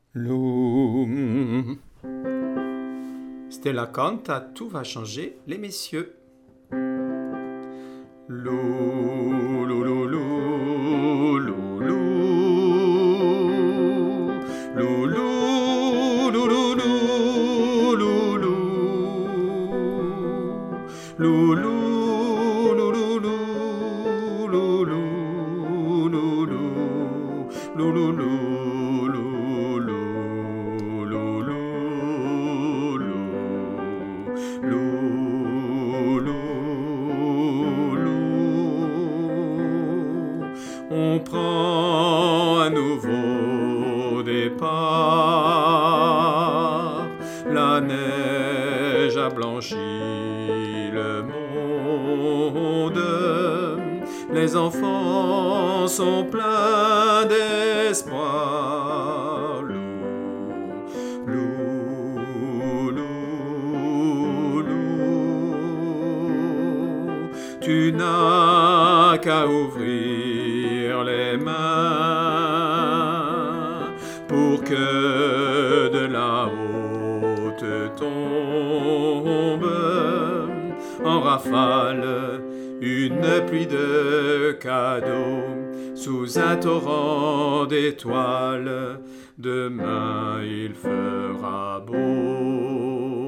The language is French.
Loum. Stella canta, tout va changer, les messieurs. Lou, lou, lou, lou, lou, lou. Lou, lou, lou, lou, lou, lou, lou. Lou, lou, lou, lou, lou, lou, lou, lou, lou, lou, lou. On prend un nouveau départ. La neige a blanchi le monde. Les enfants sont pleins d'espoir. Lou, lou, lou. Tu n'as qu'à ouvrir les mains pour que de là-haut te tombe en rafale une pluie de cadeaux sous un torrent d'étoiles. Demain il fera beau.